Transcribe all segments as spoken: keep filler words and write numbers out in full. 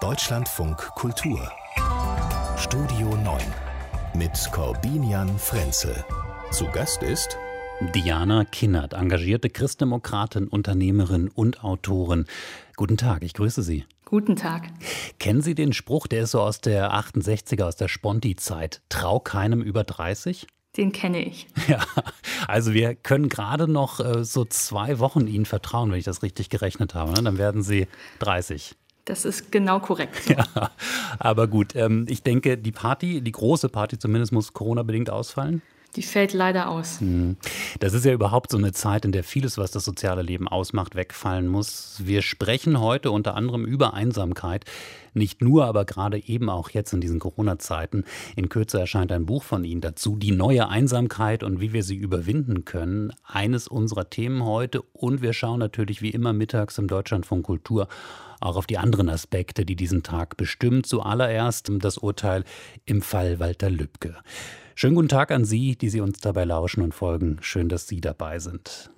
Deutschlandfunk Kultur Studio neun mit Corbinian Frenzel. Zu Gast ist Diana Kinnert, engagierte Christdemokratin, Unternehmerin und Autorin. Guten Tag, ich grüße Sie. Guten Tag. Kennen Sie den Spruch, der ist so aus der achtundsechziger, aus der Sponti-Zeit, trau keinem über dreißig? Den kenne ich. Ja, also wir können gerade noch äh, so zwei Wochen Ihnen vertrauen, wenn ich das richtig gerechnet habe. Ne? Dann werden Sie dreißig. Das ist genau korrekt. So. Ja, aber gut, ähm, ich denke, die Party, die große Party zumindest, muss Corona-bedingt ausfallen. Die fällt leider aus. Das ist ja überhaupt so eine Zeit, in der vieles, was das soziale Leben ausmacht, wegfallen muss. Wir sprechen heute unter anderem über Einsamkeit. Nicht nur, aber gerade eben auch jetzt in diesen Corona-Zeiten. In Kürze erscheint ein Buch von Ihnen dazu, Die neue Einsamkeit und wie wir sie überwinden können. Eines unserer Themen heute. Und wir schauen natürlich wie immer mittags im Deutschlandfunk Kultur auch auf die anderen Aspekte, die diesen Tag bestimmen. Zuallererst das Urteil im Fall Walter Lübcke. Schönen guten Tag an Sie, die Sie uns dabei lauschen und folgen. Schön, dass Sie dabei sind.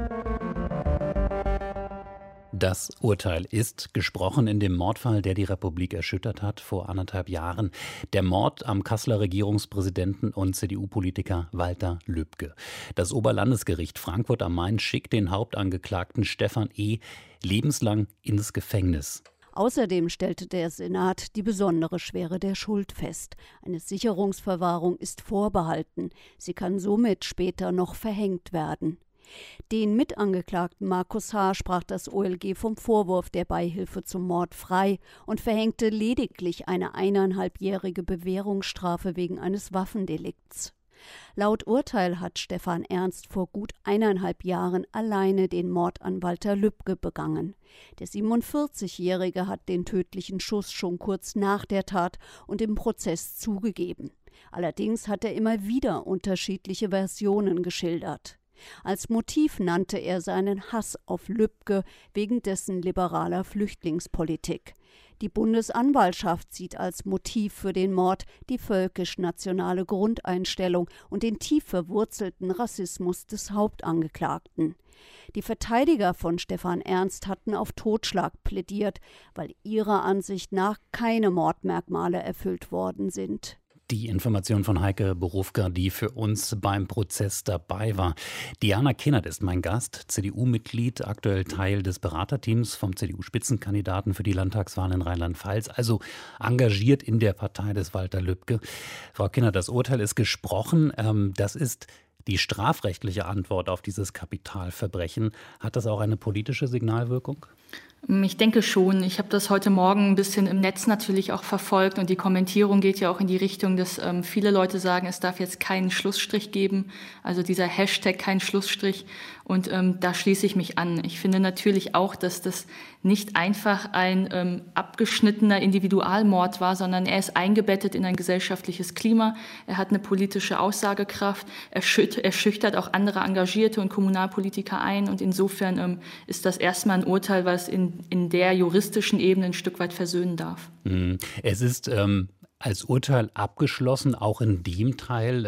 Das Urteil ist gesprochen in dem Mordfall, der die Republik erschüttert hat vor anderthalb Jahren. Der Mord am Kasseler Regierungspräsidenten und C D U-Politiker Walter Lübcke. Das Oberlandesgericht Frankfurt am Main schickt den Hauptangeklagten Stefan E. lebenslang ins Gefängnis. Außerdem stellte der Senat die besondere Schwere der Schuld fest. Eine Sicherungsverwahrung ist vorbehalten. Sie kann somit später noch verhängt werden. Den Mitangeklagten Markus H. sprach das O L G vom Vorwurf der Beihilfe zum Mord frei und verhängte lediglich eine eineinhalbjährige Bewährungsstrafe wegen eines Waffendelikts. Laut Urteil hat Stefan Ernst vor gut eineinhalb Jahren alleine den Mord an Walter Lübcke begangen. Der siebenundvierzigjährige hat den tödlichen Schuss schon kurz nach der Tat und im Prozess zugegeben. Allerdings hat er immer wieder unterschiedliche Versionen geschildert. Als Motiv nannte er seinen Hass auf Lübcke wegen dessen liberaler Flüchtlingspolitik. Die Bundesanwaltschaft sieht als Motiv für den Mord die völkisch-nationale Grundeinstellung und den tief verwurzelten Rassismus des Hauptangeklagten. Die Verteidiger von Stefan Ernst hatten auf Totschlag plädiert, weil ihrer Ansicht nach keine Mordmerkmale erfüllt worden sind. Die Information von Heike Borufka, die für uns beim Prozess dabei war. Diana Kinnert ist mein Gast, C D U-Mitglied, aktuell Teil des Beraterteams vom C D U-Spitzenkandidaten für die Landtagswahl in Rheinland-Pfalz, also engagiert in der Partei des Walter Lübcke. Frau Kinnert, das Urteil ist gesprochen. Das ist die strafrechtliche Antwort auf dieses Kapitalverbrechen. Hat das auch eine politische Signalwirkung? Ich denke schon. Ich habe das heute Morgen ein bisschen im Netz natürlich auch verfolgt und die Kommentierung geht ja auch in die Richtung, dass ähm, viele Leute sagen, es darf jetzt keinen Schlussstrich geben, also dieser Hashtag kein Schlussstrich, und ähm, da schließe ich mich an. Ich finde natürlich auch, dass das nicht einfach ein ähm, abgeschnittener Individualmord war, sondern er ist eingebettet in ein gesellschaftliches Klima, er hat eine politische Aussagekraft, er, schüt- er schüchtert auch andere Engagierte und Kommunalpolitiker ein, und insofern ähm, ist das erstmal ein Urteil, was in in der juristischen Ebene ein Stück weit versöhnen darf. Es ist ähm, als Urteil abgeschlossen, auch in dem Teil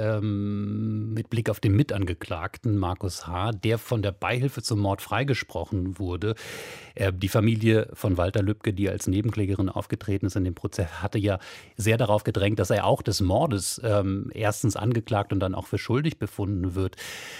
ähm, mit Blick auf den Mitangeklagten Markus H., der von der Beihilfe zum Mord freigesprochen wurde. Äh, die Familie von Walter Lübcke, die als Nebenklägerin aufgetreten ist in dem Prozess, hatte ja sehr darauf gedrängt, dass er auch des Mordes ähm, erstens angeklagt und dann auch für schuldig befunden wird.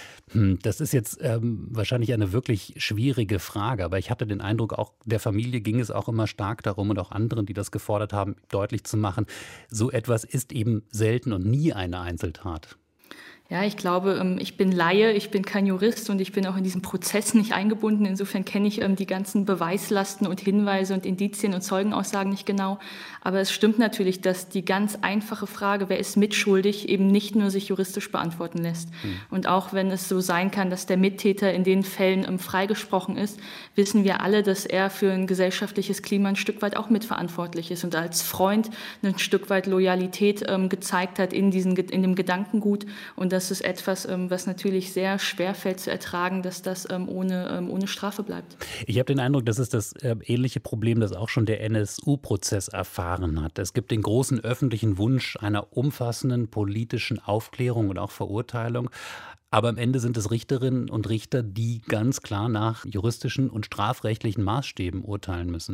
Das ist jetzt ähm, wahrscheinlich eine wirklich schwierige Frage, aber ich hatte den Eindruck, auch der Familie ging es auch immer stark darum und auch anderen, die das gefordert haben, deutlich zu machen, so etwas ist eben selten und nie eine Einzeltat. Ja, ich glaube, ich bin Laie, ich bin kein Jurist und ich bin auch in diesen Prozess nicht eingebunden. Insofern kenne ich die ganzen Beweislasten und Hinweise und Indizien und Zeugenaussagen nicht genau. Aber es stimmt natürlich, dass die ganz einfache Frage, wer ist mitschuldig, eben nicht nur sich juristisch beantworten lässt. Hm. Und auch wenn es so sein kann, dass der Mittäter in den Fällen freigesprochen ist, wissen wir alle, dass er für ein gesellschaftliches Klima ein Stück weit auch mitverantwortlich ist und als Freund ein Stück weit Loyalität ähm, gezeigt hat in, diesen, in dem Gedankengut. Und das ist etwas, ähm, was natürlich sehr schwer fällt zu ertragen, dass das ähm, ohne, ähm, ohne Strafe bleibt. Ich habe den Eindruck, das ist das äh, ähnliche Problem, das auch schon der N S U-Prozess erfahren hat. Es gibt den großen öffentlichen Wunsch einer umfassenden politischen Aufklärung und auch Verurteilung. Aber am Ende sind es Richterinnen und Richter, die ganz klar nach juristischen und strafrechtlichen Maßstäben urteilen müssen.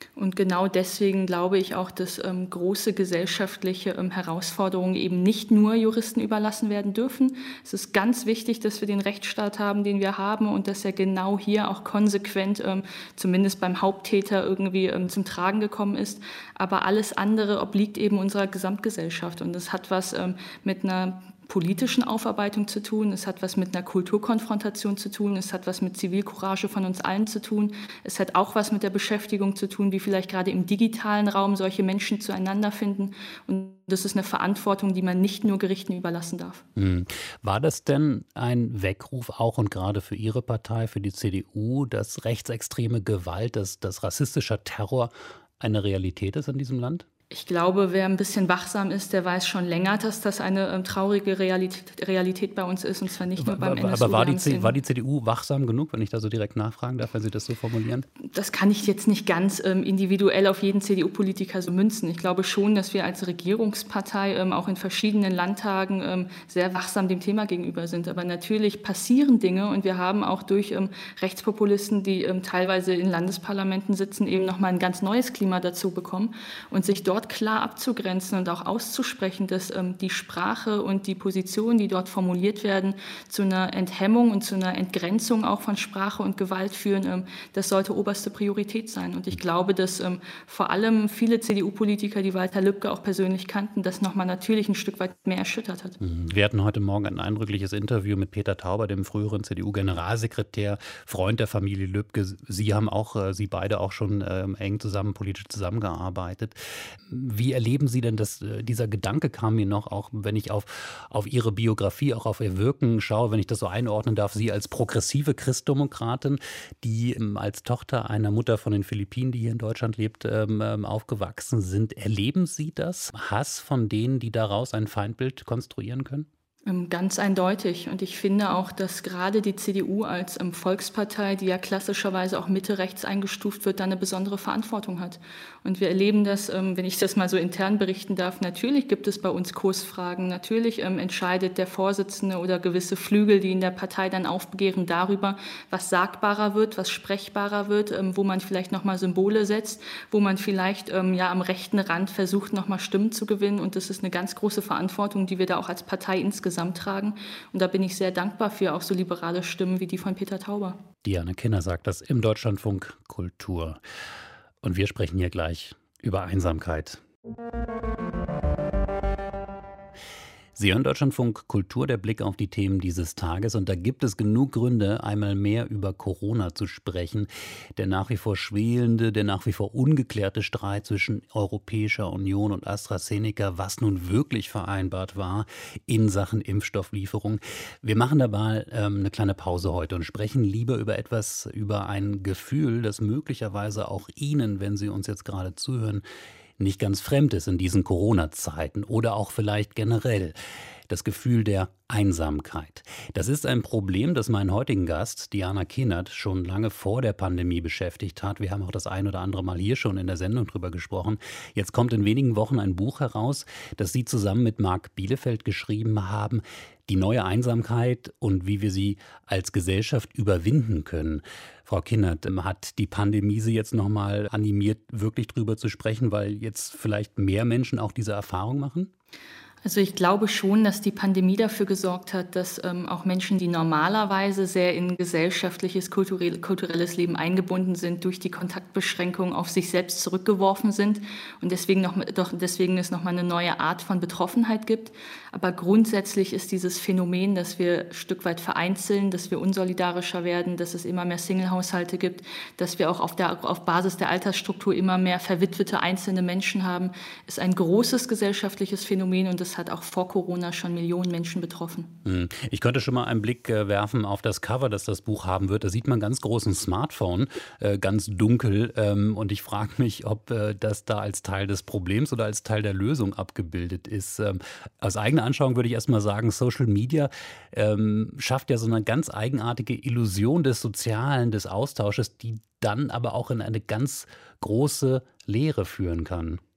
Und genau deswegen glaube ich auch, dass ähm, große gesellschaftliche ähm, Herausforderungen eben nicht nur Juristen überlassen werden dürfen. Es ist ganz wichtig, dass wir den Rechtsstaat haben, den wir haben und dass er genau hier auch konsequent, ähm, zumindest beim Haupttäter, irgendwie ähm, zum Tragen gekommen ist. Aber alles andere obliegt eben unserer Gesamtgesellschaft. Und das hat was ähm, mit einer politischen Aufarbeitung zu tun, es hat was mit einer Kulturkonfrontation zu tun, es hat was mit Zivilcourage von uns allen zu tun, es hat auch was mit der Beschäftigung zu tun, wie vielleicht gerade im digitalen Raum solche Menschen zueinander finden. Und das ist eine Verantwortung, die man nicht nur Gerichten überlassen darf. Hm. War das denn ein Weckruf auch und gerade für Ihre Partei, für die C D U, dass rechtsextreme Gewalt, dass, dass rassistischer Terror eine Realität ist in diesem Land? Ich glaube, wer ein bisschen wachsam ist, der weiß schon länger, dass das eine ähm, traurige Realität, Realität bei uns ist, und zwar nicht nur beim N S U. Aber war die, C- war die C D U wachsam genug, wenn ich da so direkt nachfragen darf, wenn Sie das so formulieren? Das kann ich jetzt nicht ganz ähm, individuell auf jeden C D U-Politiker so münzen. Ich glaube schon, dass wir als Regierungspartei ähm, auch in verschiedenen Landtagen ähm, sehr wachsam dem Thema gegenüber sind. Aber natürlich passieren Dinge, und wir haben auch durch ähm, Rechtspopulisten, die ähm, teilweise in Landesparlamenten sitzen, eben nochmal ein ganz neues Klima dazu bekommen und sich dort klar abzugrenzen und auch auszusprechen, dass ähm, die Sprache und die Positionen, die dort formuliert werden, zu einer Enthemmung und zu einer Entgrenzung auch von Sprache und Gewalt führen, ähm, das sollte oberste Priorität sein. Und ich glaube, dass ähm, vor allem viele C D U-Politiker, die Walter Lübcke auch persönlich kannten, das nochmal natürlich ein Stück weit mehr erschüttert hat. Wir hatten heute Morgen ein eindrückliches Interview mit Peter Tauber, dem früheren C D U-Generalsekretär, Freund der Familie Lübcke. Sie haben auch, äh, Sie beide auch schon äh, eng zusammen, politisch zusammengearbeitet. Wie erleben Sie denn das, dieser Gedanke kam mir noch, auch wenn ich auf, auf Ihre Biografie, auch auf Ihr Wirken schaue, wenn ich das so einordnen darf, Sie als progressive Christdemokratin, die als Tochter einer Mutter von den Philippinen, die hier in Deutschland lebt, aufgewachsen sind. Erleben Sie das? Hass von denen, die daraus ein Feindbild konstruieren können? Ganz eindeutig. Und ich finde auch, dass gerade die C D U als ähm, Volkspartei, die ja klassischerweise auch Mitte-rechts eingestuft wird, da eine besondere Verantwortung hat. Und wir erleben das, ähm, wenn ich das mal so intern berichten darf, natürlich gibt es bei uns Kursfragen. Natürlich ähm, entscheidet der Vorsitzende oder gewisse Flügel, die in der Partei dann aufbegehren, darüber, was sagbarer wird, was sprechbarer wird, ähm, wo man vielleicht nochmal Symbole setzt, wo man vielleicht ähm, ja am rechten Rand versucht, nochmal Stimmen zu gewinnen. Und das ist eine ganz große Verantwortung, die wir da auch als Partei insgesamt tragen. Und da bin ich sehr dankbar für auch so liberale Stimmen wie die von Peter Tauber. Diana Kinner sagt das im Deutschlandfunk Kultur. Und wir sprechen hier gleich über Einsamkeit. Sie hören Deutschlandfunk Kultur, der Blick auf die Themen dieses Tages. Und da gibt es genug Gründe, einmal mehr über Corona zu sprechen. Der nach wie vor schwelende, der nach wie vor ungeklärte Streit zwischen Europäischer Union und AstraZeneca, was nun wirklich vereinbart war in Sachen Impfstofflieferung. Wir machen dabei ähm, eine kleine Pause heute und sprechen lieber über etwas, über ein Gefühl, das möglicherweise auch Ihnen, wenn Sie uns jetzt gerade zuhören, nicht ganz fremd ist in diesen Corona-Zeiten oder auch vielleicht generell. Das Gefühl der Einsamkeit. Das ist ein Problem, das meinen heutigen Gast, Diana Kinnert, schon lange vor der Pandemie beschäftigt hat. Wir haben auch das ein oder andere Mal hier schon in der Sendung drüber gesprochen. Jetzt kommt in wenigen Wochen ein Buch heraus, das Sie zusammen mit Marc Bielefeld geschrieben haben. Die neue Einsamkeit und wie wir sie als Gesellschaft überwinden können. Frau Kinnert, hat die Pandemie Sie jetzt nochmal animiert, wirklich drüber zu sprechen, weil jetzt vielleicht mehr Menschen auch diese Erfahrung machen? Also ich glaube schon, dass die Pandemie dafür gesorgt hat, dass ähm, auch Menschen, die normalerweise sehr in gesellschaftliches, kulturell, kulturelles Leben eingebunden sind, durch die Kontaktbeschränkungen auf sich selbst zurückgeworfen sind und deswegen, noch, doch, deswegen es nochmal eine neue Art von Betroffenheit gibt. Aber grundsätzlich ist dieses Phänomen, dass wir ein Stück weit vereinzeln, dass wir unsolidarischer werden, dass es immer mehr Single-Haushalte gibt, dass wir auch auf, der, auf Basis der Altersstruktur immer mehr verwitwete einzelne Menschen haben, ist ein großes gesellschaftliches Phänomen und das hat auch vor Corona schon Millionen Menschen betroffen. Ich könnte schon mal einen Blick werfen auf das Cover, das das Buch haben wird. Da sieht man ganz großen Smartphone, ganz dunkel. Und ich frage mich, ob das da als Teil des Problems oder als Teil der Lösung abgebildet ist. Aus eigener Anschauung würde ich erst mal sagen, Social Media schafft ja so eine ganz eigenartige Illusion des Sozialen, des Austausches, die dann aber auch in eine ganz große Leere führen kann.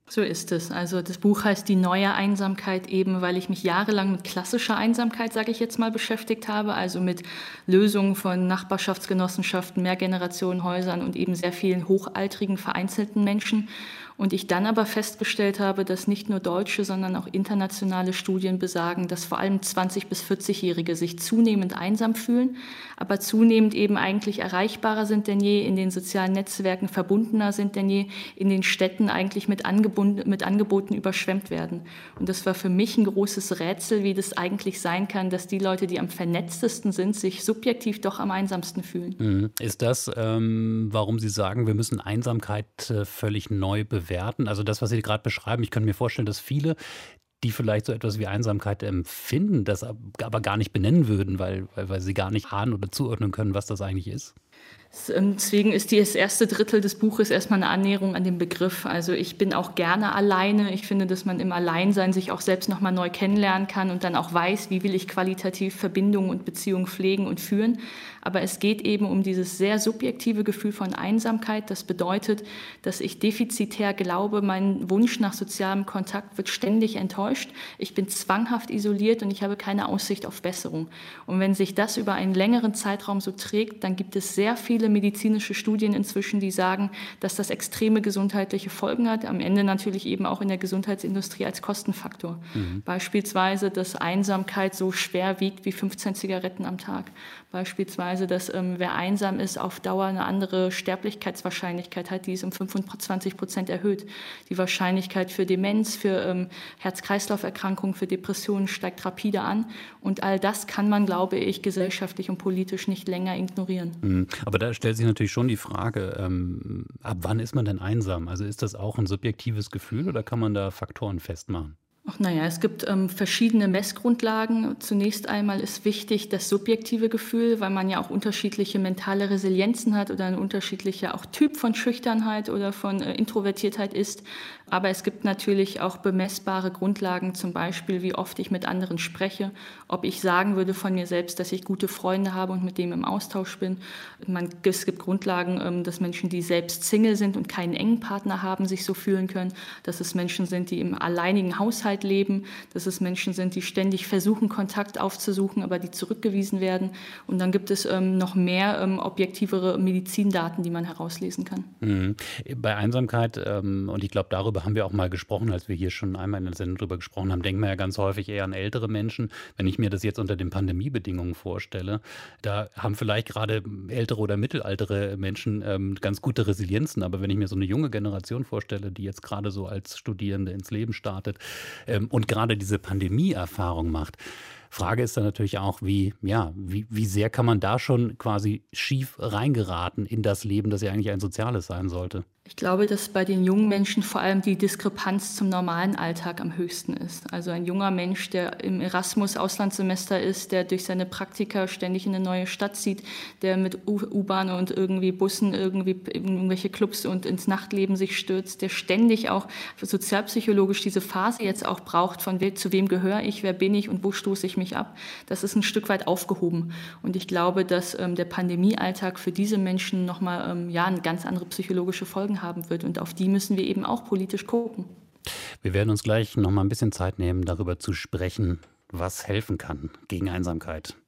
So ist es. Also das Buch heißt Die neue Einsamkeit eben, weil ich mich jahrelang mit klassischer Einsamkeit, sage ich jetzt mal, beschäftigt habe, also mit Lösungen von Nachbarschaftsgenossenschaften, Mehrgenerationenhäusern und eben sehr vielen hochaltrigen, vereinzelten Menschen. Und ich dann aber festgestellt habe, dass nicht nur deutsche, sondern auch internationale Studien besagen, dass vor allem zwanzig- bis vierzig-Jährige sich zunehmend einsam fühlen, aber zunehmend eben eigentlich erreichbarer sind denn je, in den sozialen Netzwerken verbundener sind denn je, in den Städten eigentlich mit, Angebot, mit Angeboten überschwemmt werden. Und das war für mich ein großes Rätsel, wie das eigentlich sein kann, dass die Leute, die am vernetztesten sind, sich subjektiv doch am einsamsten fühlen. Ist das, ähm, warum Sie sagen, wir müssen Einsamkeit äh, völlig neu bewerten? Werten. Also das, was Sie gerade beschreiben, ich kann mir vorstellen, dass viele, die vielleicht so etwas wie Einsamkeit empfinden, das aber gar nicht benennen würden, weil, weil, weil sie gar nicht ahnen oder zuordnen können, was das eigentlich ist. Deswegen ist das erste Drittel des Buches erstmal eine Annäherung an den Begriff. Also ich bin auch gerne alleine. Ich finde, dass man im Alleinsein sich auch selbst nochmal neu kennenlernen kann und dann auch weiß, wie will ich qualitativ Verbindungen und Beziehungen pflegen und führen. Aber es geht eben um dieses sehr subjektive Gefühl von Einsamkeit. Das bedeutet, dass ich defizitär glaube, mein Wunsch nach sozialem Kontakt wird ständig enttäuscht. Ich bin zwanghaft isoliert und ich habe keine Aussicht auf Besserung. Und wenn sich das über einen längeren Zeitraum so trägt, dann gibt es sehr viele medizinische Studien inzwischen, die sagen, dass das extreme gesundheitliche Folgen hat. Am Ende natürlich eben auch in der Gesundheitsindustrie als Kostenfaktor. Mhm. Beispielsweise, dass Einsamkeit so schwer wiegt wie fünfzehn Zigaretten am Tag. Beispielsweise, dass ähm, wer einsam ist, auf Dauer eine andere Sterblichkeitswahrscheinlichkeit hat, die ist um fünfundzwanzig Prozent erhöht. Die Wahrscheinlichkeit für Demenz, für ähm, Herz-Kreislauf-Erkrankungen, für Depressionen steigt rapide an. Und all das kann man, glaube ich, gesellschaftlich und politisch nicht länger ignorieren. Mhm. Aber da stellt sich natürlich schon die Frage, ähm, ab wann ist man denn einsam? Also ist das auch ein subjektives Gefühl oder kann man da Faktoren festmachen? Ach, naja, es gibt ähm, verschiedene Messgrundlagen. Zunächst einmal ist wichtig das subjektive Gefühl, weil man ja auch unterschiedliche mentale Resilienzen hat oder ein unterschiedlicher auch Typ von Schüchternheit oder von äh, Introvertiertheit ist. Aber es gibt natürlich auch bemessbare Grundlagen, zum Beispiel, wie oft ich mit anderen spreche, ob ich sagen würde von mir selbst, dass ich gute Freunde habe und mit dem im Austausch bin. Man, es gibt Grundlagen, ähm, dass Menschen, die selbst Single sind und keinen engen Partner haben, sich so fühlen können, dass es Menschen sind, die im alleinigen Haushalt leben, dass es Menschen sind, die ständig versuchen, Kontakt aufzusuchen, aber die zurückgewiesen werden. Und dann gibt es ähm, noch mehr ähm, objektivere Medizindaten, die man herauslesen kann. Mhm. Bei Einsamkeit, ähm, und ich glaube, darüber haben wir auch mal gesprochen, als wir hier schon einmal in der Sendung darüber gesprochen haben, denken wir ja ganz häufig eher an ältere Menschen. Wenn ich mir das jetzt unter den Pandemiebedingungen vorstelle, da haben vielleicht gerade ältere oder mittelaltere Menschen ähm, ganz gute Resilienzen. Aber wenn ich mir so eine junge Generation vorstelle, die jetzt gerade so als Studierende ins Leben startet, Ähm, und gerade diese Pandemie-Erfahrung macht. Frage ist dann natürlich auch, wie, ja, wie, wie sehr kann man da schon quasi schief reingeraten in das Leben, das ja eigentlich ein soziales sein sollte? Ich glaube, dass bei den jungen Menschen vor allem die Diskrepanz zum normalen Alltag am höchsten ist. Also ein junger Mensch, der im Erasmus-Auslandssemester ist, der durch seine Praktika ständig in eine neue Stadt zieht, der mit U-Bahn und irgendwie Bussen irgendwie in irgendwelche Clubs und ins Nachtleben sich stürzt, der ständig auch sozialpsychologisch diese Phase jetzt auch braucht, von we- zu wem gehöre ich, wer bin ich und wo stoße ich mich ab. Das ist ein Stück weit aufgehoben. Und ich glaube, dass ähm, der Pandemiealltag für diese Menschen nochmal ähm, ja, eine ganz andere psychologische Folgen haben wird. Und auf die müssen wir eben auch politisch gucken. Wir werden uns gleich noch mal ein bisschen Zeit nehmen, darüber zu sprechen, was helfen kann gegen Einsamkeit.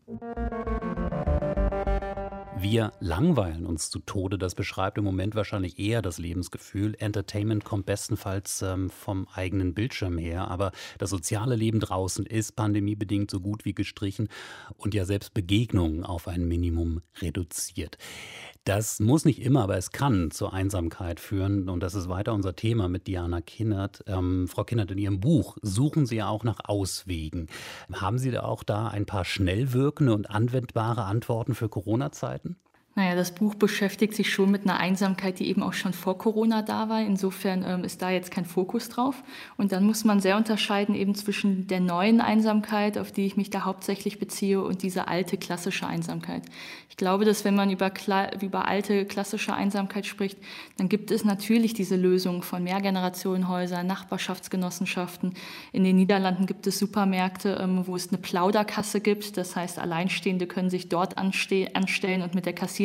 Wir langweilen uns zu Tode, das beschreibt im Moment wahrscheinlich eher das Lebensgefühl. Entertainment kommt bestenfalls ähm, vom eigenen Bildschirm her, aber das soziale Leben draußen ist pandemiebedingt so gut wie gestrichen und ja selbst Begegnungen auf ein Minimum reduziert. Das muss nicht immer, aber es kann zur Einsamkeit führen und das ist weiter unser Thema mit Diana Kinnert. Ähm, Frau Kinnert, in Ihrem Buch suchen Sie ja auch nach Auswegen. Haben Sie da auch da ein paar schnell wirkende und anwendbare Antworten für Corona-Zeiten? Naja, das Buch beschäftigt sich schon mit einer Einsamkeit, die eben auch schon vor Corona da war. Insofern ähm, ist da jetzt kein Fokus drauf. Und dann muss man sehr unterscheiden eben zwischen der neuen Einsamkeit, auf die ich mich da hauptsächlich beziehe, und dieser alte klassische Einsamkeit. Ich glaube, dass wenn man über, Kla- über alte klassische Einsamkeit spricht, dann gibt es natürlich diese Lösung von Mehrgenerationenhäusern, Nachbarschaftsgenossenschaften. In den Niederlanden gibt es Supermärkte, ähm, wo es eine Plauderkasse gibt. Das heißt, Alleinstehende können sich dort anste- anstellen und mit der Kassiererin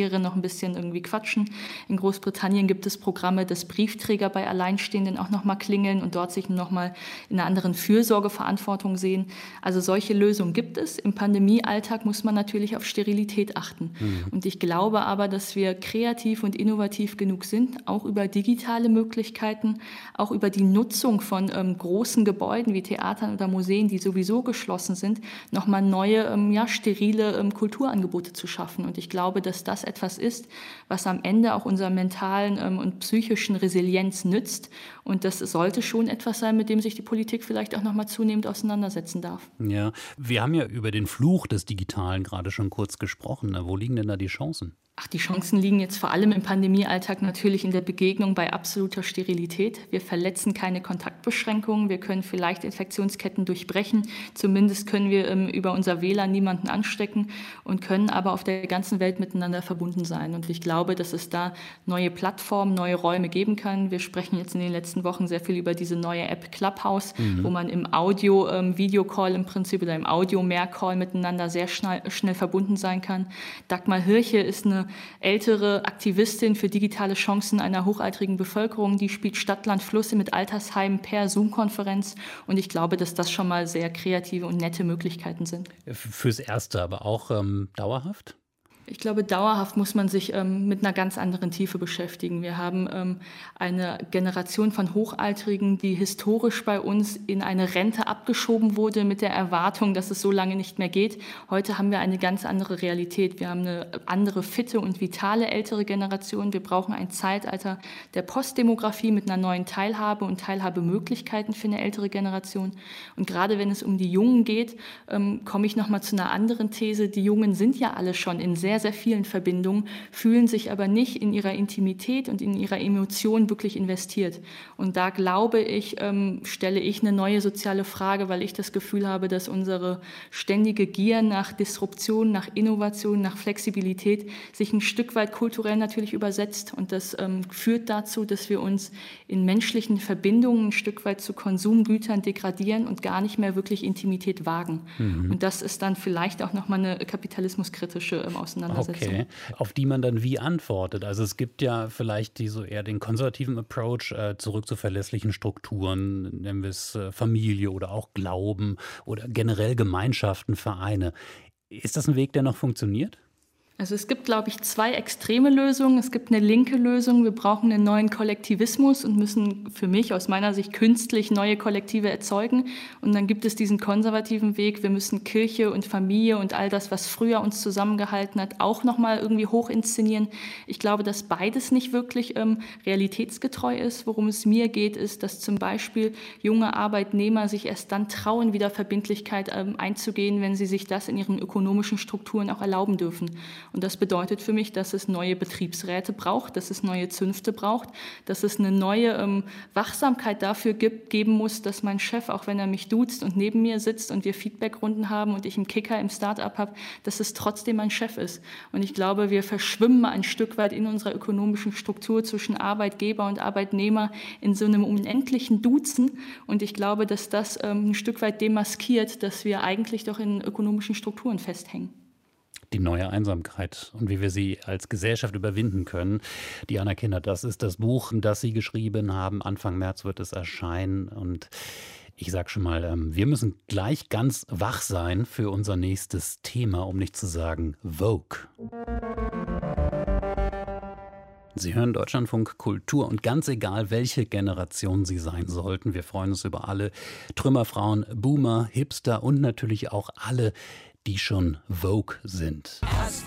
fünfzigjährigen noch ein bisschen irgendwie quatschen. In Großbritannien gibt es Programme, dass Briefträger bei Alleinstehenden auch nochmal klingeln und dort sich nochmal in einer anderen Fürsorgeverantwortung sehen. Also solche Lösungen gibt es. Im Pandemiealltag muss man natürlich auf Sterilität achten. Mhm. Und ich glaube aber, dass wir kreativ und innovativ genug sind, auch über digitale Möglichkeiten, auch über die Nutzung von ähm, großen Gebäuden wie Theatern oder Museen, die sowieso geschlossen sind, nochmal neue, ähm, ja, sterile ähm, Kulturangebote zu schaffen. Und ich glaube, dass das etwas ist, was am Ende auch unserer mentalen ähm, und psychischen Resilienz nützt. Und das sollte schon etwas sein, mit dem sich die Politik vielleicht auch nochmal zunehmend auseinandersetzen darf. Ja, wir haben ja über den Fluch des Digitalen gerade schon kurz gesprochen. Wo liegen denn da die Chancen? Ach, die Chancen liegen jetzt vor allem im Pandemiealltag natürlich in der Begegnung bei absoluter Sterilität. Wir verletzen keine Kontaktbeschränkungen. Wir können vielleicht Infektionsketten durchbrechen. Zumindest können wir ähm, über unser W L A N niemanden anstecken und können aber auf der ganzen Welt miteinander verbunden sein. Und ich glaube, dass es da neue Plattformen, neue Räume geben kann. Wir sprechen jetzt in den letzten Wochen sehr viel über diese neue App Clubhouse, mhm. wo man im Audio-Video-Call ähm, im Prinzip oder im Audio-Mehr-Call miteinander sehr schnell, schnell verbunden sein kann. Dagmar Hirche ist eine ältere Aktivistin für digitale Chancen einer hochaltrigen Bevölkerung. Die spielt Stadt, Land, Fluss mit Altersheimen per Zoom-Konferenz. Und ich glaube, dass das schon mal sehr kreative und nette Möglichkeiten sind. Fürs Erste, aber auch ähm, dauerhaft? Ich glaube, dauerhaft muss man sich ähm, mit einer ganz anderen Tiefe beschäftigen. Wir haben ähm, eine Generation von Hochaltrigen, die historisch bei uns in eine Rente abgeschoben wurde mit der Erwartung, dass es so lange nicht mehr geht. Heute haben wir eine ganz andere Realität. Wir haben eine andere, fitte und vitale ältere Generation. Wir brauchen ein Zeitalter der Postdemografie mit einer neuen Teilhabe und Teilhabemöglichkeiten für eine ältere Generation. Und gerade wenn es um die Jungen geht, ähm, komme ich noch mal zu einer anderen These. Die Jungen sind ja alle schon in sehr sehr, sehr vielen Verbindungen, fühlen sich aber nicht in ihrer Intimität und in ihrer Emotion wirklich investiert. Und da glaube ich, ähm, stelle ich eine neue soziale Frage, weil ich das Gefühl habe, dass unsere ständige Gier nach Disruption, nach Innovation, nach Flexibilität sich ein Stück weit kulturell natürlich übersetzt. Und das ähm, führt dazu, dass wir uns in menschlichen Verbindungen ein Stück weit zu Konsumgütern degradieren und gar nicht mehr wirklich Intimität wagen. Mhm. Und das ist dann vielleicht auch nochmal eine kapitalismuskritische ähm, Auseinandersetzung. Okay, auf die man dann wie antwortet. Also es gibt ja vielleicht die so eher den konservativen Approach äh, zurück zu verlässlichen Strukturen, nennen wir es äh, Familie oder auch Glauben oder generell Gemeinschaften, Vereine. Ist das ein Weg, der noch funktioniert? Also es gibt, glaube ich, zwei extreme Lösungen. Es gibt eine linke Lösung. Wir brauchen einen neuen Kollektivismus und müssen für mich aus meiner Sicht künstlich neue Kollektive erzeugen. Und dann gibt es diesen konservativen Weg. Wir müssen Kirche und Familie und all das, was früher uns zusammengehalten hat, auch nochmal irgendwie hoch inszenieren. Ich glaube, dass beides nicht wirklich ähm, realitätsgetreu ist. Worum es mir geht, ist, dass zum Beispiel junge Arbeitnehmer sich erst dann trauen, wieder Verbindlichkeit ähm, einzugehen, wenn sie sich das in ihren ökonomischen Strukturen auch erlauben dürfen. Und das bedeutet für mich, dass es neue Betriebsräte braucht, dass es neue Zünfte braucht, dass es eine neue ähm, Wachsamkeit dafür gibt, geben muss, dass mein Chef, auch wenn er mich duzt und neben mir sitzt und wir Feedbackrunden haben und ich einen Kicker im Start-up habe, dass es trotzdem mein Chef ist. Und ich glaube, wir verschwimmen ein Stück weit in unserer ökonomischen Struktur zwischen Arbeitgeber und Arbeitnehmer in so einem unendlichen Duzen. Und ich glaube, dass das ähm, ein Stück weit demaskiert, dass wir eigentlich doch in ökonomischen Strukturen festhängen. Die neue Einsamkeit und wie wir sie als Gesellschaft überwinden können. Diana Kindert, das ist das Buch, das Sie geschrieben haben. Anfang März wird es erscheinen. Und ich sage schon mal, wir müssen gleich ganz wach sein für unser nächstes Thema, um nicht zu sagen Vogue. Sie hören Deutschlandfunk Kultur und ganz egal, welche Generation Sie sein sollten, wir freuen uns über alle Trümmerfrauen, Boomer, Hipster und natürlich auch alle, die schon Vogue sind.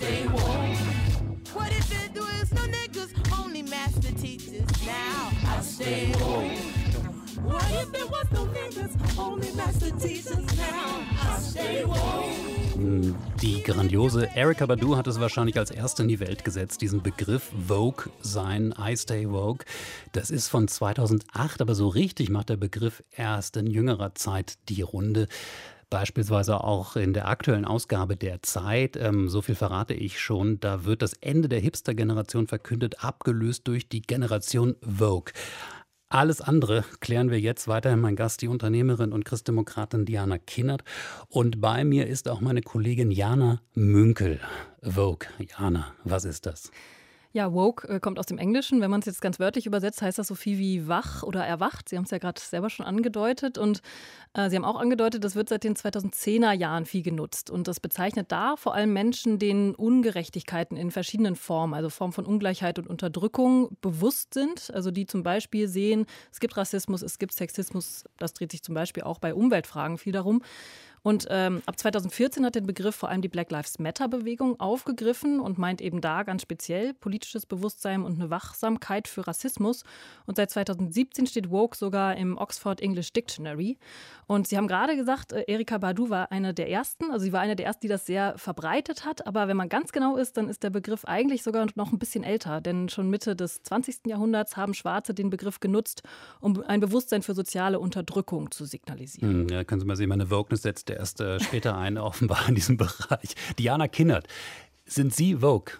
Die grandiose Erykah Badu hat es wahrscheinlich als erste in die Welt gesetzt, diesen Begriff Vogue sein, I Stay Vogue. Das ist von zweitausendacht, aber so richtig macht der Begriff erst in jüngerer Zeit die Runde. Beispielsweise auch in der aktuellen Ausgabe der Zeit, ähm, so viel verrate ich schon, da wird das Ende der Hipster-Generation verkündet, abgelöst durch die Generation Vogue. Alles andere klären wir jetzt. Weiterhin mein Gast, die Unternehmerin und Christdemokratin Diana Kindert. Und bei mir ist auch meine Kollegin Jana Münkel. Vogue. Jana, was ist das? Ja, woke äh, kommt aus dem Englischen. Wenn man es jetzt ganz wörtlich übersetzt, heißt das so viel wie wach oder erwacht. Sie haben es ja gerade selber schon angedeutet. Und äh, Sie haben auch angedeutet, das wird seit den zweitausendzehner Jahren viel genutzt. Und das bezeichnet da vor allem Menschen, denen Ungerechtigkeiten in verschiedenen Formen, also Formen von Ungleichheit und Unterdrückung, bewusst sind. Also die zum Beispiel sehen, es gibt Rassismus, es gibt Sexismus. Das dreht sich zum Beispiel auch bei Umweltfragen viel darum. Und ähm, ab zweitausendvierzehn hat den Begriff vor allem die Black Lives Matter-Bewegung aufgegriffen und meint eben da ganz speziell politisches Bewusstsein und eine Wachsamkeit für Rassismus. Und seit zweitausendsiebzehn steht Woke sogar im Oxford English Dictionary. Und Sie haben gerade gesagt, äh, Erykah Badu war eine der ersten, also sie war eine der ersten, die das sehr verbreitet hat. Aber wenn man ganz genau ist, dann ist der Begriff eigentlich sogar noch ein bisschen älter. Denn schon Mitte des zwanzigsten Jahrhunderts haben Schwarze den Begriff genutzt, um ein Bewusstsein für soziale Unterdrückung zu signalisieren. Hm, ja, können Sie mal sehen, meine Wokeness setzt erst äh, später ein, offenbar in diesem Bereich. Diana Kinnert, sind Sie Vogue?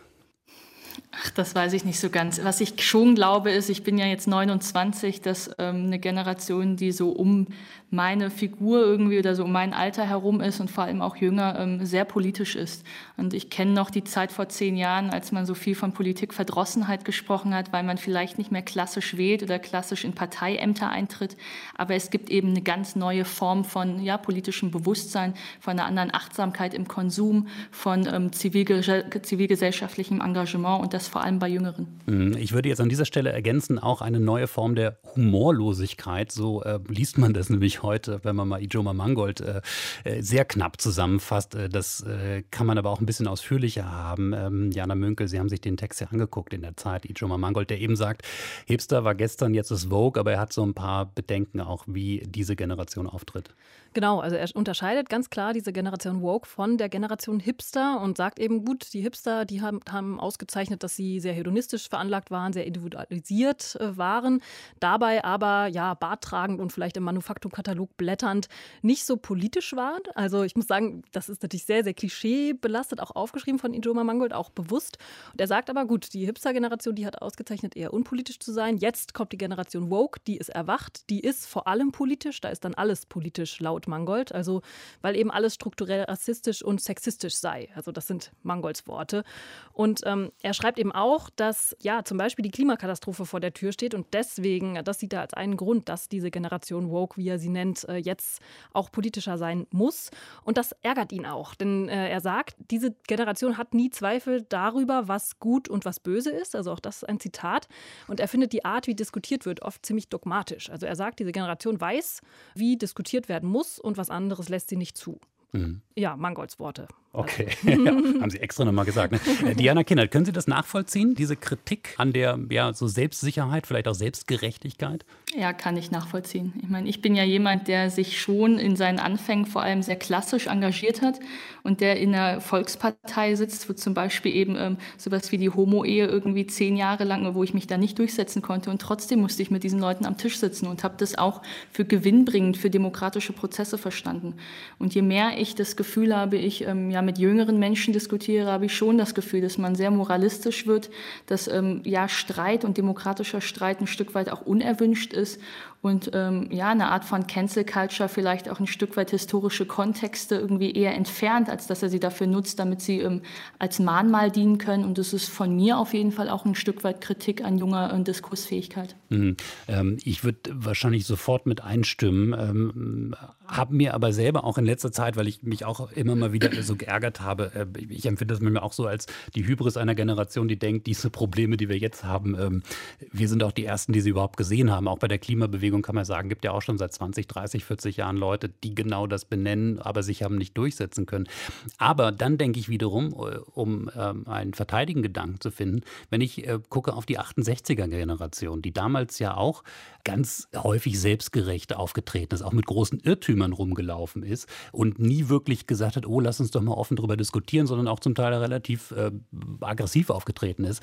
Ach, das weiß ich nicht so ganz. Was ich schon glaube, ist, ich bin ja jetzt neunundzwanzig, dass ähm, eine Generation, die so um meine Figur irgendwie oder so um mein Alter herum ist und vor allem auch jünger, ähm, sehr politisch ist. Und ich kenne noch die Zeit vor zehn Jahren, als man so viel von Politikverdrossenheit gesprochen hat, weil man vielleicht nicht mehr klassisch wählt oder klassisch in Parteiämter eintritt. Aber es gibt eben eine ganz neue Form von ja, politischem Bewusstsein, von einer anderen Achtsamkeit im Konsum, von ähm, zivilge- zivilgesellschaftlichem Engagement und das vor allem bei Jüngeren. Ich würde jetzt an dieser Stelle ergänzen, auch eine neue Form der Humorlosigkeit. So äh, liest man das nämlich heute, wenn man mal Ijoma Mangold äh, sehr knapp zusammenfasst. Das äh, kann man aber auch ein bisschen ausführlicher haben. Ähm, Jana Münkel, Sie haben sich den Text ja angeguckt in der Zeit. Ijoma Mangold, der eben sagt, Hipster war gestern, jetzt ist Vogue, aber er hat so ein paar Bedenken auch, wie diese Generation auftritt. Genau, also er unterscheidet ganz klar diese Generation Woke von der Generation Hipster und sagt eben, gut, die Hipster, die haben, haben ausgezeichnet, dass sie sehr hedonistisch veranlagt waren, sehr individualisiert äh, waren, dabei aber ja barttragend und vielleicht im Manufakturkatalog blätternd nicht so politisch waren. Also ich muss sagen, das ist natürlich sehr, sehr klischeebelastet, auch aufgeschrieben von Ijoma Mangold, auch bewusst. Und er sagt aber, gut, die Hipster-Generation, die hat ausgezeichnet, eher unpolitisch zu sein. Jetzt kommt die Generation Woke, die ist erwacht, die ist vor allem politisch, da ist dann alles politisch laut Mangold, also weil eben alles strukturell rassistisch und sexistisch sei. Also das sind Mangolds Worte. Und ähm, er schreibt eben auch, dass ja zum Beispiel die Klimakatastrophe vor der Tür steht und deswegen, das sieht er als einen Grund, dass diese Generation Woke, wie er sie nennt, jetzt auch politischer sein muss. Und das ärgert ihn auch, denn äh, er sagt, diese Generation hat nie Zweifel darüber, was gut und was böse ist. Also auch das ist ein Zitat. Und er findet die Art, wie diskutiert wird, oft ziemlich dogmatisch. Also er sagt, diese Generation weiß, wie diskutiert werden muss und was anderes lässt sie nicht zu. Mhm. Ja, Mangolds Worte. Okay, ja, haben Sie extra nochmal gesagt. Ne? Diana Kinnert, können Sie das nachvollziehen, diese Kritik an der ja, so Selbstsicherheit, vielleicht auch Selbstgerechtigkeit? Ja, kann ich nachvollziehen. Ich meine, ich bin ja jemand, der sich schon in seinen Anfängen vor allem sehr klassisch engagiert hat und der in einer Volkspartei sitzt, wo zum Beispiel eben ähm, sowas wie die Homo-Ehe irgendwie zehn Jahre lang, wo ich mich da nicht durchsetzen konnte und trotzdem musste ich mit diesen Leuten am Tisch sitzen und habe das auch für gewinnbringend, für demokratische Prozesse verstanden. Und je mehr ich das Gefühl habe, ich ähm, ja mit jüngeren Menschen diskutiere, habe ich schon das Gefühl, dass man sehr moralistisch wird, dass ähm, ja Streit und demokratischer Streit ein Stück weit auch unerwünscht ist und ähm, ja eine Art von Cancel Culture vielleicht auch ein Stück weit historische Kontexte irgendwie eher entfernt, als dass er sie dafür nutzt, damit sie ähm, als Mahnmal dienen können. Und das ist von mir auf jeden Fall auch ein Stück weit Kritik an junger äh, Diskursfähigkeit. Mhm. Ähm, ich würde wahrscheinlich sofort mit einstimmen, ähm, habe mir aber selber auch in letzter Zeit, weil ich mich auch immer mal wieder so geärgert habe, äh, ich empfinde das mir auch so als die Hybris einer Generation, die denkt, diese Probleme, die wir jetzt haben, ähm, wir sind auch die Ersten, die sie überhaupt gesehen haben. Auch bei der Klimabewegung kann man sagen, gibt ja auch schon seit zwanzig, dreißig, vierzig Jahren Leute, die genau das benennen, aber sich haben nicht durchsetzen können. Aber dann denke ich wiederum, um ähm, einen verteidigenden Gedanken zu finden, wenn ich äh, gucke auf die achtundsechziger-Generation, die damals ja auch ganz häufig selbstgerecht aufgetreten ist, auch mit großen Irrtümern rumgelaufen ist und nie wirklich gesagt hat, oh, lass uns doch mal offen darüber diskutieren, sondern auch zum Teil relativ äh, aggressiv aufgetreten ist.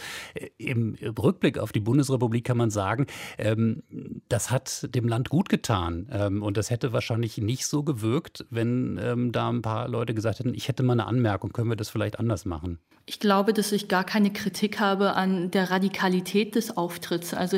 Im Rückblick auf die Bundesrepublik kann man sagen, ähm, das hat dem Land gut getan. Ähm, und das hätte wahrscheinlich nicht so gewirkt, wenn ähm, da ein paar Leute gesagt hätten, ich hätte mal eine Anmerkung, können wir das vielleicht anders machen? Ich glaube, dass ich gar keine Kritik habe an der Radikalität des Auftritts. Also würde Fridays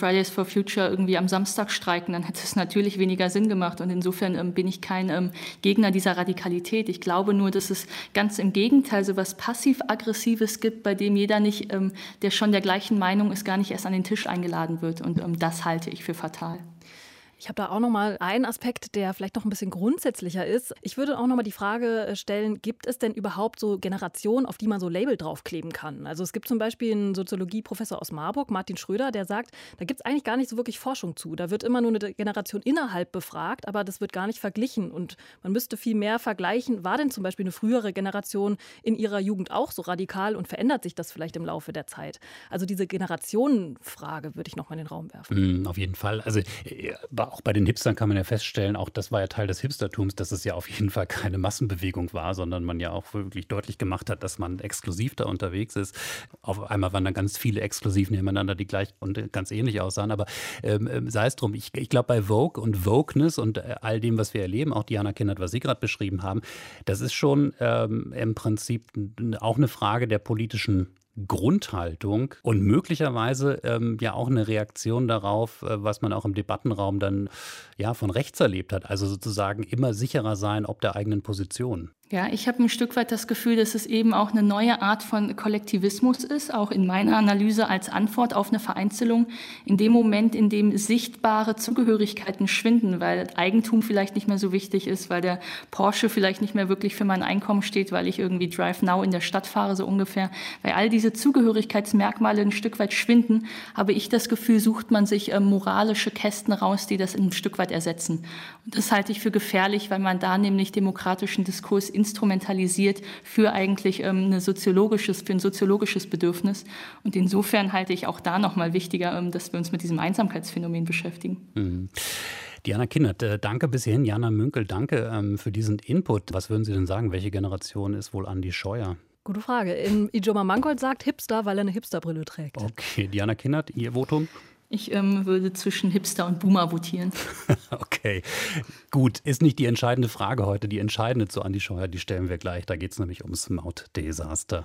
Fridays for Future irgendwie am Samstag streiken, dann hätte es natürlich weniger Sinn gemacht. Und insofern ähm, bin ich kein ähm, Gegner dieser Radikalität. Ich glaube nur, dass es ganz im Gegenteil so was passiv-aggressives gibt, bei dem jeder nicht, ähm, der schon der gleichen Meinung ist, gar nicht erst an den Tisch eingeladen wird. Und ähm, das halte ich für fatal. Ich habe da auch noch mal einen Aspekt, der vielleicht noch ein bisschen grundsätzlicher ist. Ich würde auch noch mal die Frage stellen, gibt es denn überhaupt so Generationen, auf die man so Label draufkleben kann? Also es gibt zum Beispiel einen Soziologieprofessor aus Marburg, Martin Schröder, der sagt, da gibt es eigentlich gar nicht so wirklich Forschung zu. Da wird immer nur eine Generation innerhalb befragt, aber das wird gar nicht verglichen. Und man müsste viel mehr vergleichen. War denn zum Beispiel eine frühere Generation in ihrer Jugend auch so radikal und verändert sich das vielleicht im Laufe der Zeit? Also diese Generationenfrage würde ich noch mal in den Raum werfen. Mm, auf jeden Fall. Also äh, auch bei den Hipstern kann man ja feststellen, auch das war ja Teil des Hipstertums, dass es ja auf jeden Fall keine Massenbewegung war, sondern man ja auch wirklich deutlich gemacht hat, dass man exklusiv da unterwegs ist. Auf einmal waren dann ganz viele exklusiv nebeneinander, die gleich und ganz ähnlich aussahen. Aber ähm, sei es drum, ich, ich glaube bei Vogue und Wokeness und all dem, was wir erleben, auch Diana Kindert, was Sie gerade beschrieben haben, das ist schon ähm, im Prinzip auch eine Frage der politischen Grundhaltung und möglicherweise ähm, ja auch eine Reaktion darauf, äh, was man auch im Debattenraum dann ja von rechts erlebt hat. Also sozusagen immer sicherer sein ob der eigenen Position. Ja, ich habe ein Stück weit das Gefühl, dass es eben auch eine neue Art von Kollektivismus ist, auch in meiner Analyse als Antwort auf eine Vereinzelung. In dem Moment, in dem sichtbare Zugehörigkeiten schwinden, weil Eigentum vielleicht nicht mehr so wichtig ist, weil der Porsche vielleicht nicht mehr wirklich für mein Einkommen steht, weil ich irgendwie Drive Now in der Stadt fahre, so ungefähr. Weil all diese Zugehörigkeitsmerkmale ein Stück weit schwinden, habe ich das Gefühl, sucht man sich äh, moralische Kästen raus, die das ein Stück weit ersetzen. Und das halte ich für gefährlich, weil man da nämlich demokratischen Diskurs instrumentalisiert für eigentlich ähm, eine soziologisches, für ein soziologisches Bedürfnis. Und insofern halte ich auch da nochmal wichtiger, ähm, dass wir uns mit diesem Einsamkeitsphänomen beschäftigen. Mhm. Diana Kindert, äh, danke bis hierhin. Jana Münkel, danke ähm, für diesen Input. Was würden Sie denn sagen? Welche Generation ist wohl Andi Scheuer? Gute Frage. Ijoma Mangold sagt Hipster, weil er eine Hipsterbrille trägt. Okay, Diana Kindert, Ihr Votum? Ich ähm, würde zwischen Hipster und Boomer votieren. Okay, gut. Ist nicht die entscheidende Frage heute. Die entscheidende zu Andi Scheuer, die stellen wir gleich. Da geht es nämlich ums Mautdesaster.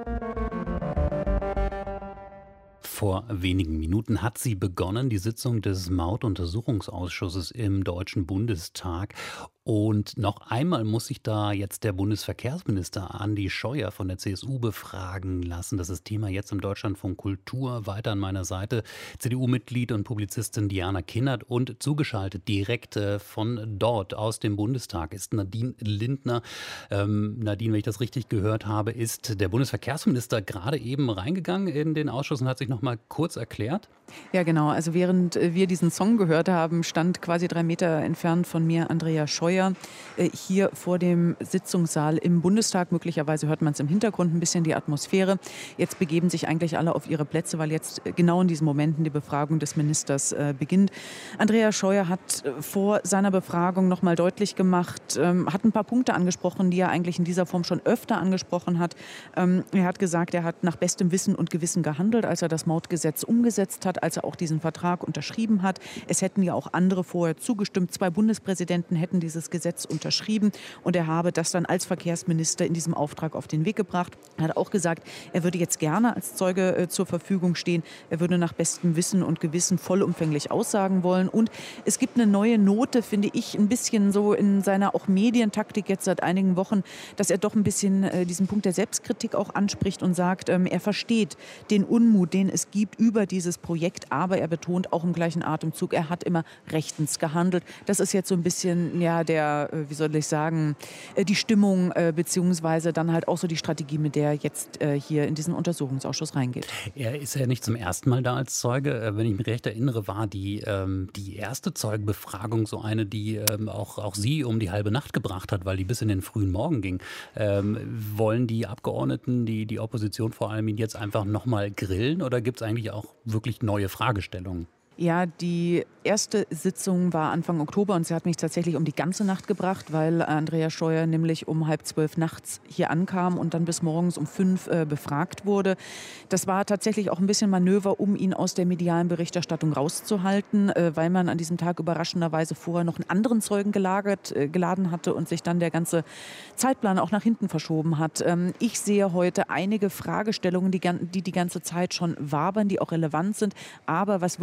Vor wenigen Minuten hat sie begonnen, die Sitzung des Mautuntersuchungsausschusses im Deutschen Bundestag. Und noch einmal muss sich da jetzt der Bundesverkehrsminister Andi Scheuer von der C S U befragen lassen. Das ist Thema jetzt im Deutschlandfunk Kultur. Weiter an meiner Seite C D U-Mitglied und Publizistin Diana Kindert und zugeschaltet direkt äh, von dort aus dem Bundestag ist Nadine Lindner. Ähm, Nadine, wenn ich das richtig gehört habe, ist der Bundesverkehrsminister gerade eben reingegangen in den Ausschuss und hat sich noch mal kurz erklärt. Ja, genau. Also während wir diesen Song gehört haben, stand quasi drei Meter entfernt von mir Andrea Scheuer hier vor dem Sitzungssaal im Bundestag. Möglicherweise hört man es im Hintergrund ein bisschen, die Atmosphäre. Jetzt begeben sich eigentlich alle auf ihre Plätze, weil jetzt genau in diesen Momenten die Befragung des Ministers äh, beginnt. Andrea Scheuer hat vor seiner Befragung noch mal deutlich gemacht, ähm, hat ein paar Punkte angesprochen, die er eigentlich in dieser Form schon öfter angesprochen hat. Ähm, er hat gesagt, er hat nach bestem Wissen und Gewissen gehandelt, als er das Mautgesetz umgesetzt hat, als er auch diesen Vertrag unterschrieben hat. Es hätten ja auch andere vorher zugestimmt. Zwei Bundespräsidenten hätten dieses Gesetz unterschrieben und er habe das dann als Verkehrsminister in diesem Auftrag auf den Weg gebracht. Er hat auch gesagt, er würde jetzt gerne als Zeuge äh, zur Verfügung stehen. Er würde nach bestem Wissen und Gewissen vollumfänglich aussagen wollen. Und es gibt eine neue Note, finde ich, ein bisschen so in seiner auch Medientaktik jetzt seit einigen Wochen, dass er doch ein bisschen äh, diesen Punkt der Selbstkritik auch anspricht und sagt, ähm, er versteht den Unmut, den es gibt über dieses Projekt, aber er betont auch im gleichen Atemzug, er hat immer rechtens gehandelt. Das ist jetzt so ein bisschen, ja, der, wie soll ich sagen, die Stimmung beziehungsweise dann halt auch so die Strategie, mit der er jetzt hier in diesen Untersuchungsausschuss reingeht. Er ist ja nicht zum ersten Mal da als Zeuge. Wenn ich mich recht erinnere, war die, ähm, die erste Zeugenbefragung so eine, die ähm, auch, auch Sie um die halbe Nacht gebracht hat, weil die bis in den frühen Morgen ging. Ähm, wollen die Abgeordneten, die, die Opposition vor allem, ihn jetzt einfach nochmal grillen oder gibt es eigentlich auch wirklich neue Fragestellungen? Ja, die erste Sitzung war Anfang Oktober und sie hat mich tatsächlich um die ganze Nacht gebracht, weil Andrea Scheuer nämlich um halb zwölf nachts hier ankam und dann bis morgens um fünf äh, befragt wurde. Das war tatsächlich auch ein bisschen Manöver, um ihn aus der medialen Berichterstattung rauszuhalten, äh, weil man an diesem Tag überraschenderweise vorher noch einen anderen Zeugen gelagert, äh, geladen hatte und sich dann der ganze Zeitplan auch nach hinten verschoben hat. Ähm, ich sehe heute einige Fragestellungen, die, die die ganze Zeit schon wabern, die auch relevant sind, aber was wirklich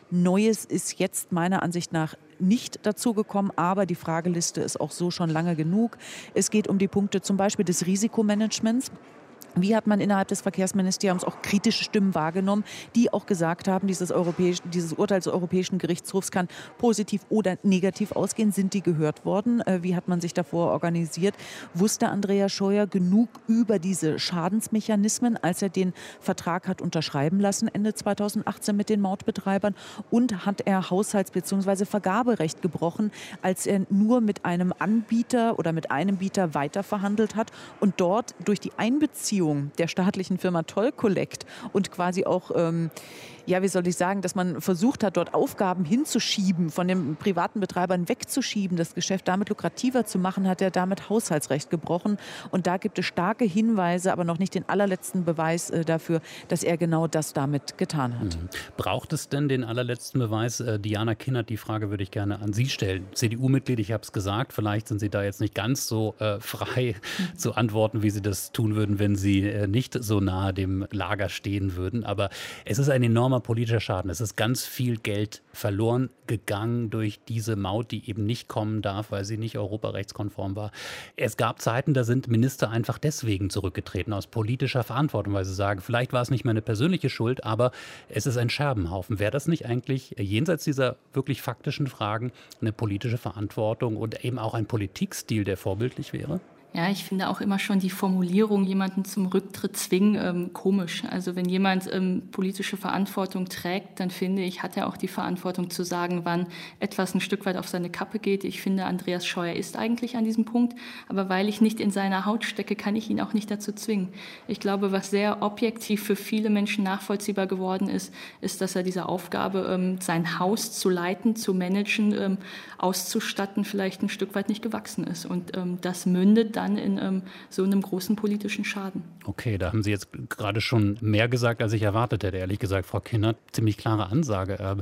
Neues ist jetzt meiner Ansicht nach nicht dazu gekommen, aber die Frageliste ist auch so schon lange genug. Es geht um die Punkte zum Beispiel des Risikomanagements. Wie hat man innerhalb des Verkehrsministeriums auch kritische Stimmen wahrgenommen, die auch gesagt haben, dieses, Europäisch, dieses Urteil des Europäischen Gerichtshofs kann positiv oder negativ ausgehen. Sind die gehört worden? Wie hat man sich davor organisiert? Wusste Andreas Scheuer genug über diese Schadensmechanismen, als er den Vertrag hat unterschreiben lassen Ende zweitausendachtzehn mit den Mautbetreibern? Und hat er Haushalts- bzw. Vergaberecht gebrochen, als er nur mit einem Anbieter oder mit einem Bieter weiterverhandelt hat und dort durch die Einbeziehung der staatlichen Firma Toll Collect und quasi auch, ähm, ja, wie soll ich sagen, dass man versucht hat, dort Aufgaben hinzuschieben, von den privaten Betreibern wegzuschieben, das Geschäft damit lukrativer zu machen, hat er damit Haushaltsrecht gebrochen. Und da gibt es starke Hinweise, aber noch nicht den allerletzten Beweis äh, dafür, dass er genau das damit getan hat. Mhm. Braucht es denn den allerletzten Beweis? Äh, Diana Kinnert, die Frage würde ich gerne an Sie stellen. C D U-Mitglied, ich habe es gesagt, vielleicht sind Sie da jetzt nicht ganz so äh, frei mhm. zu antworten, wie Sie das tun würden, wenn Sie äh, nicht so nahe dem Lager stehen würden. Aber es ist ein enormer politischer Schaden. Es ist ganz viel Geld verloren gegangen durch diese Maut, die eben nicht kommen darf, weil sie nicht europarechtskonform war. Es gab Zeiten, da sind Minister einfach deswegen zurückgetreten, aus politischer Verantwortung, weil sie sagen, vielleicht war es nicht meine persönliche Schuld, aber es ist ein Scherbenhaufen. Wäre das nicht eigentlich jenseits dieser wirklich faktischen Fragen eine politische Verantwortung und eben auch ein Politikstil, der vorbildlich wäre? Ja, ich finde auch immer schon die Formulierung, jemanden zum Rücktritt zwingen, ähm, komisch. Also wenn jemand ähm, politische Verantwortung trägt, dann finde ich, hat er auch die Verantwortung zu sagen, wann etwas ein Stück weit auf seine Kappe geht. Ich finde, Andreas Scheuer ist eigentlich an diesem Punkt, aber weil ich nicht in seiner Haut stecke, kann ich ihn auch nicht dazu zwingen. Ich glaube, was sehr objektiv für viele Menschen nachvollziehbar geworden ist, ist, dass er dieser Aufgabe, ähm, sein Haus zu leiten, zu managen, ähm, auszustatten, vielleicht ein Stück weit nicht gewachsen ist. Und ähm, das mündet dann in ähm, so einem großen politischen Schaden. Okay, da haben Sie jetzt gerade schon mehr gesagt, als ich erwartet hätte. Ehrlich gesagt, Frau Kinnert, ziemlich klare Ansage. Äh,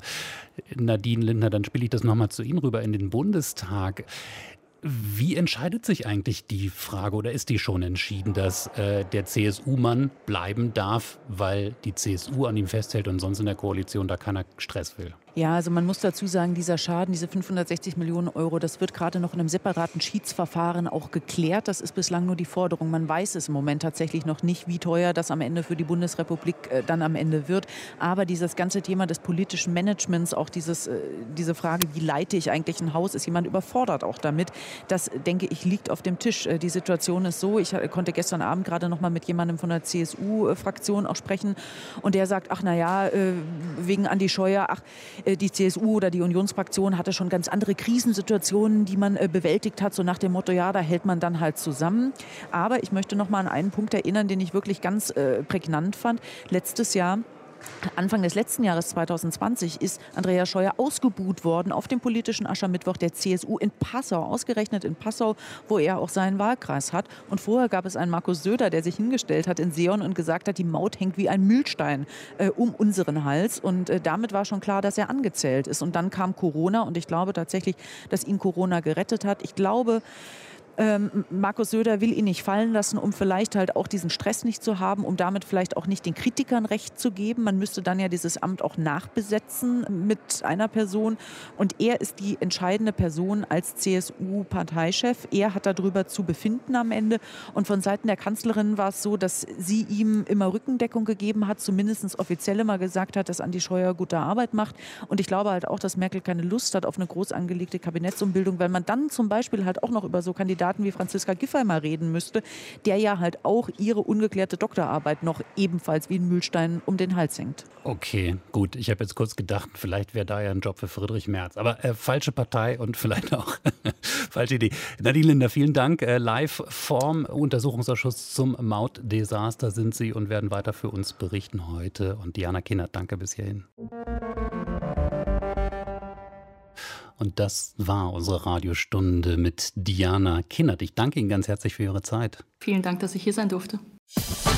Nadine Lindner, dann spiele ich das nochmal zu Ihnen rüber in den Bundestag. Wie entscheidet sich eigentlich die Frage oder ist die schon entschieden, dass äh, der C S U-Mann bleiben darf, weil die C S U an ihm festhält und sonst in der Koalition da keiner Stress will? Ja, also man muss dazu sagen, dieser Schaden, diese fünfhundertsechzig Millionen Euro, das wird gerade noch in einem separaten Schiedsverfahren auch geklärt. Das ist bislang nur die Forderung. Man weiß es im Moment tatsächlich noch nicht, wie teuer das am Ende für die Bundesrepublik äh, dann am Ende wird. Aber dieses ganze Thema des politischen Managements, auch dieses, äh, diese Frage, wie leite ich eigentlich ein Haus, ist jemand überfordert auch damit. Das, denke ich, liegt auf dem Tisch. Äh, die Situation ist so, ich äh, konnte gestern Abend gerade noch mal mit jemandem von der C S U-Fraktion auch sprechen und der sagt, ach na ja, äh, wegen Andi Scheuer, ach, die C S U oder die Unionsfraktion hatte schon ganz andere Krisensituationen, die man äh, bewältigt hat, so nach dem Motto, ja, da hält man dann halt zusammen. Aber ich möchte noch mal an einen Punkt erinnern, den ich wirklich ganz äh, prägnant fand. Letztes Jahr, Anfang des letzten Jahres zweitausendzwanzig, ist Andreas Scheuer ausgebuht worden auf dem politischen Aschermittwoch der C S U in Passau, ausgerechnet in Passau, wo er auch seinen Wahlkreis hat. Und vorher gab es einen Markus Söder, der sich hingestellt hat in Seeon und gesagt hat, die Maut hängt wie ein Mühlstein äh, um unseren Hals. Und äh, damit war schon klar, dass er angezählt ist. Und dann kam Corona und ich glaube tatsächlich, dass ihn Corona gerettet hat. Ich glaube, Ähm, Markus Söder will ihn nicht fallen lassen, um vielleicht halt auch diesen Stress nicht zu haben, um damit vielleicht auch nicht den Kritikern Recht zu geben. Man müsste dann ja dieses Amt auch nachbesetzen mit einer Person. Und er ist die entscheidende Person als C S U-Parteichef. Er hat darüber zu befinden am Ende. Und von Seiten der Kanzlerin war es so, dass sie ihm immer Rückendeckung gegeben hat, zumindest offiziell immer gesagt hat, dass Andi Scheuer gute Arbeit macht. Und ich glaube halt auch, dass Merkel keine Lust hat auf eine groß angelegte Kabinettsumbildung, weil man dann zum Beispiel halt auch noch über so Kandidaten wie Franziska Giffey mal reden müsste, der ja halt auch ihre ungeklärte Doktorarbeit noch ebenfalls wie ein Mühlstein um den Hals hängt. Okay, gut. Ich habe jetzt kurz gedacht, vielleicht wäre da ja ein Job für Friedrich Merz. Aber äh, falsche Partei und vielleicht auch falsche Idee. Nadine Lindner, vielen Dank. Äh, live vorm Untersuchungsausschuss zum Mautdesaster sind Sie und werden weiter für uns berichten heute. Und Diana Kinnert, danke bis hierhin. Und das war unsere Radiostunde mit Diana Kinnert. Ich danke Ihnen ganz herzlich für Ihre Zeit. Vielen Dank, dass ich hier sein durfte.